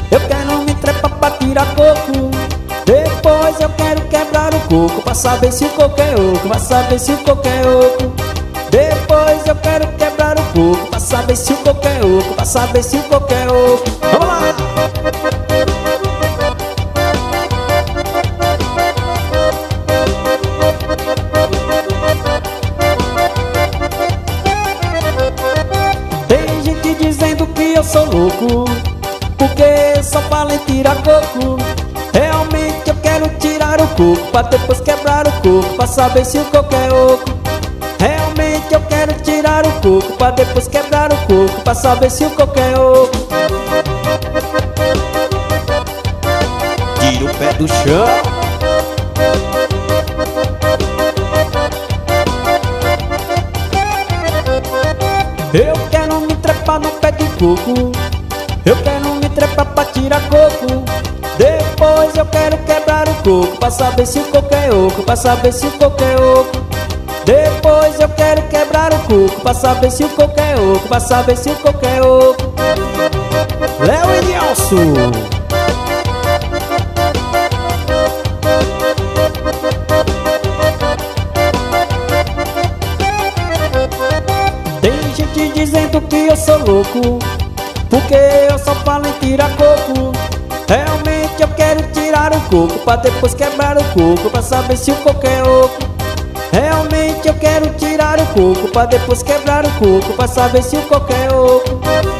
Eu quero me trepar pra tirar coco. Depois eu quero quebrar o coco pra saber se o coco é oco, pra saber se o coco é oco. Depois eu quero quebrar o coco pra saber se o coco é oco, pra saber se o coco é oco. Vamos lá! Tem gente dizendo que eu sou louco, porque só falo em tirar coco. Realmente eu quero tirar o coco pra depois quebrar o coco pra saber se o coco é oco. Realmente eu quero tirar o coco pra depois quebrar o coco pra saber se o coco é oco. Tira o pé do chão. Eu quero me trepar no pé de coco. Eu quero me trepar pra tirar coco. Depois eu quero quebrar o coco pra saber se o coco é oco, pra saber se o coco é oco. Depois eu quero quebrar o coco pra saber se o coco é oco, pra saber se o coco é oco. Léo e Nelson. Tem gente dizendo que eu sou louco, porque eu só falo em tirar coco. Realmente eu quero tirar o coco pra depois quebrar o coco pra saber se o coco é oco. Realmente eu quero tirar o coco pra depois quebrar o coco pra saber se o coco é oco.